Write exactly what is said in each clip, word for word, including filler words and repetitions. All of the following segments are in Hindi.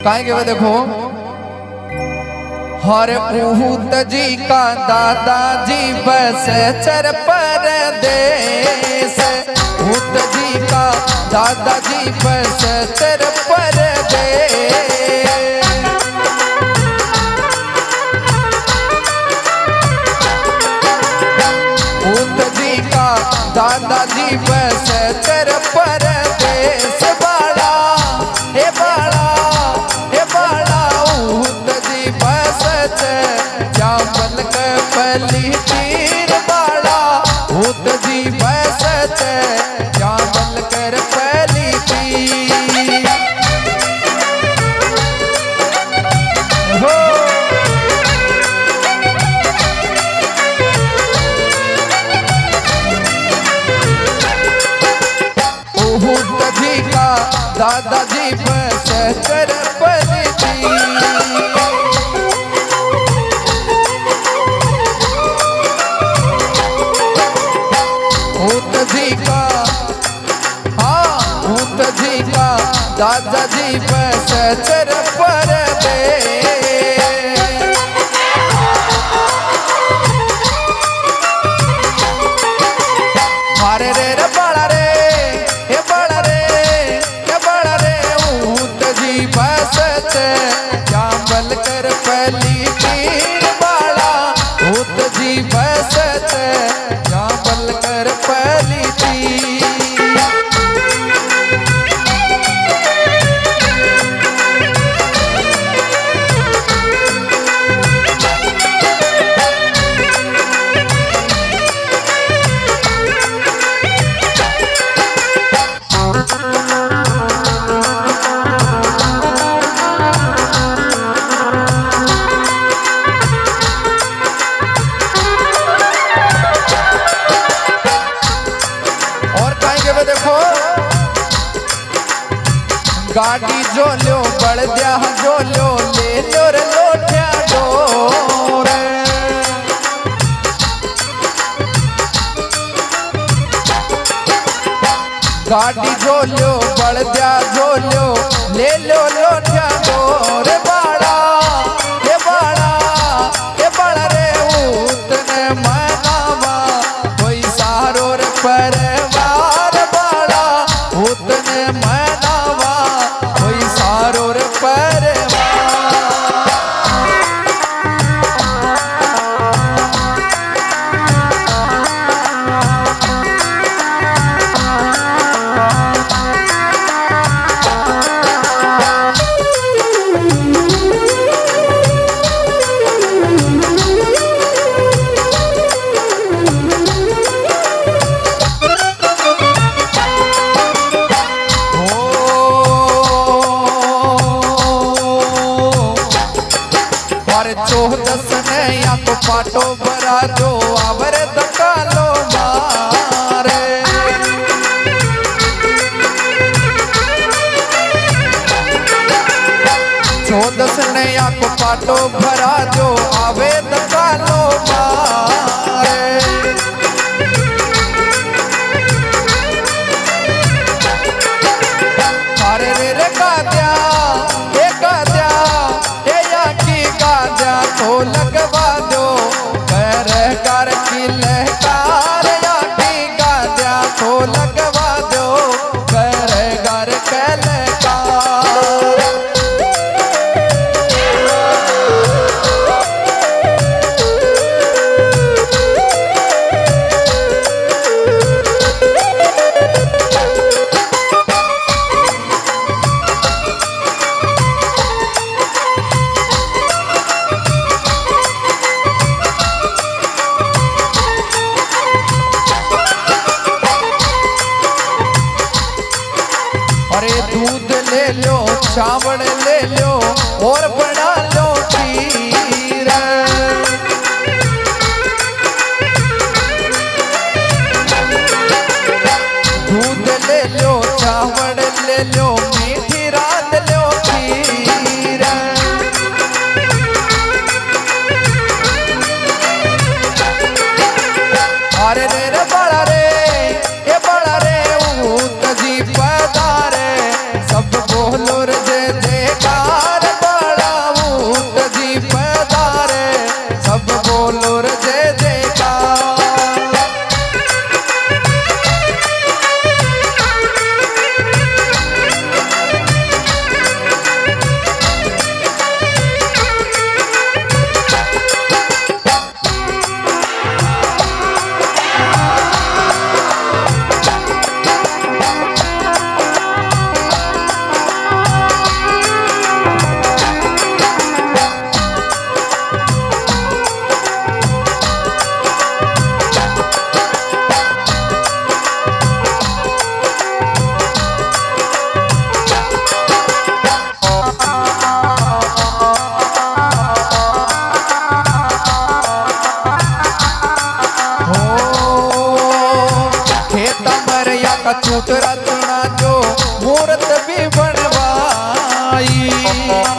काहे के देखो हर ऊत जी का दादाजी बस चर परदेस। ऊत जी का दादाजी बस चर परदेस। ऊत जी का दादाजी बस चर परदेस। बाड़ा हे बाड़ा हे बाड़ा ऊत जी बस जामल कपली तीर। बाड़ा ऊत जी बस जामल कर पली तीर। हो ऊत जी का दादाजी बस कर पली तीर। ऊत जी का हाँ ऊत जी का दादाजी बस चर परदेस। मारे रे रे बाड़ा रे हे बाड़ा रे हे बाड़ा रे ऊत जी बस जामल कर पली तीर। बाड़ा ऊत जी बस जामल कर पली तीर। देखो गाड़ी जो लो बड़ दिया जो लो ले लो रे लोठिया डोर। गाड़ी जो लो बड़ दिया जो लो ले लो लोठिया डोर। बाड़ा हे बाड़ा हे बाड़ा रे उतने मनावा कोई सारो रे परवार। बाड़ा उतने मनावा कोई सारो रे परवार। चौदस ने या तो पाटो भरा जो आवर दकालो मारे। चौदस ने या तो पाटो भरा जो आवे दकालो मारे। अरे रे रे गाद्या हे गाद्या हे या की गाद्या तो लगवा दो कर कर की लहकार। या की गाद्या तो लगवा दो कर कर के लहकार। अरे दूध ले लो चावल ले लो और बना लो खीर। दूध ले लो चावल ले लो मीठी रात लो खीर। अरे रे रे बड़ा रे ये बड़ा रे ऊत जी पधारे। सब बोलो रे जय जयकार।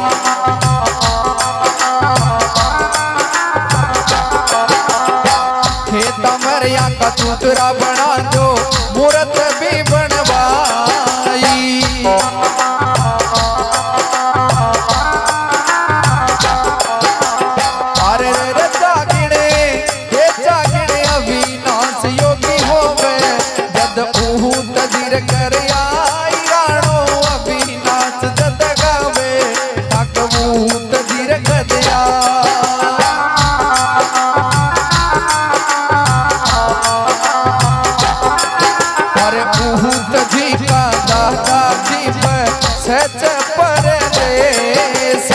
खेता मरिया का चूतरा बना दो मूर्त भी बनवाई। अरे रे जागिणे ये जागिणे अविनाश योगी होवे जद ऊहू तजीर कर आई राणो अविनाश जद गावे तक ऊहू तजीर गदया। अरे ऊहू तजी का दादा जी पर सच परदेश।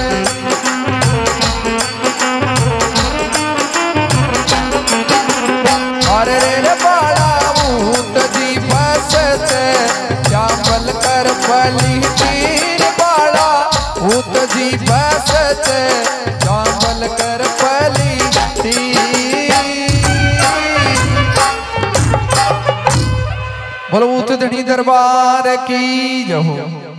अरे रे बाड़ा भूत जी बस जामल कर पली तीर बाड़ा भूत जी बस जामल कर पली तीर। बोलो भूत धनी दरबार की जय हो।